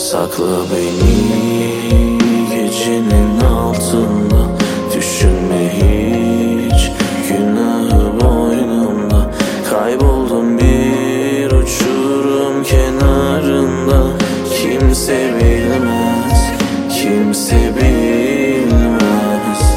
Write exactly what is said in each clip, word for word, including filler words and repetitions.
Sakla beni gecenin altında, düşünme hiç günahı boynumda. Kayboldum bir uçurum kenarında. Kimse bilmez, kimse bilmez.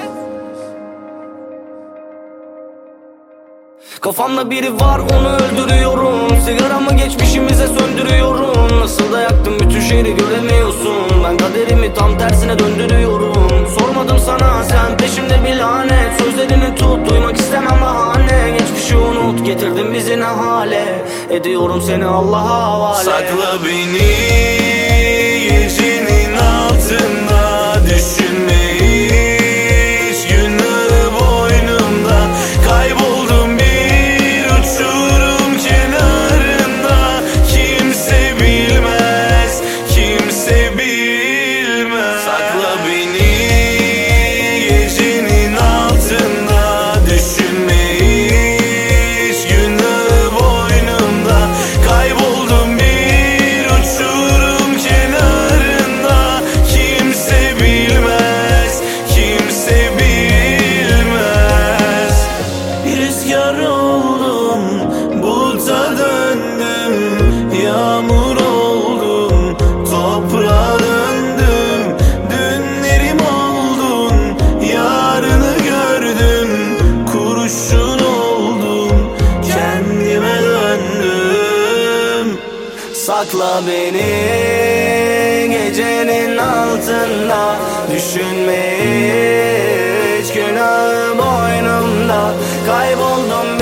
Kafamda biri var, onu öldürüyorum. Sigaramı geçmişimize söndürüyorum. Nasıl da yaktım bütün şehri göremiyorsun. Ben kaderimi tam tersine döndürüyorum. Sormadım sana, sen peşimde bir lanet. Sözlerini tut, duymak istemem bahane. Geçmişi unut, getirdin bizi ne hale. Ediyorum seni Allah'a havale. Sakla beni gecenin altında, düşünme hiç günahı boynumda. Kayboldum bir uçurum kenarında. Kimse bilmez, kimse bilmez. Sakla beni gecenin altında, düşünme hiç günahı boynumda. Kayboldum bir uçurum kenarında. Kimse bilmez, kimse bilmez. Bir rüzgar oldum, buluta döndüm. Yağmur oldum, toprağa döndüm. Dünlerim oldun, yarını gördüm. Kurşun oldum, kendime döndüm. Sakla beni gecenin altında, düşünme hiç günahı boynumda. Kayboldum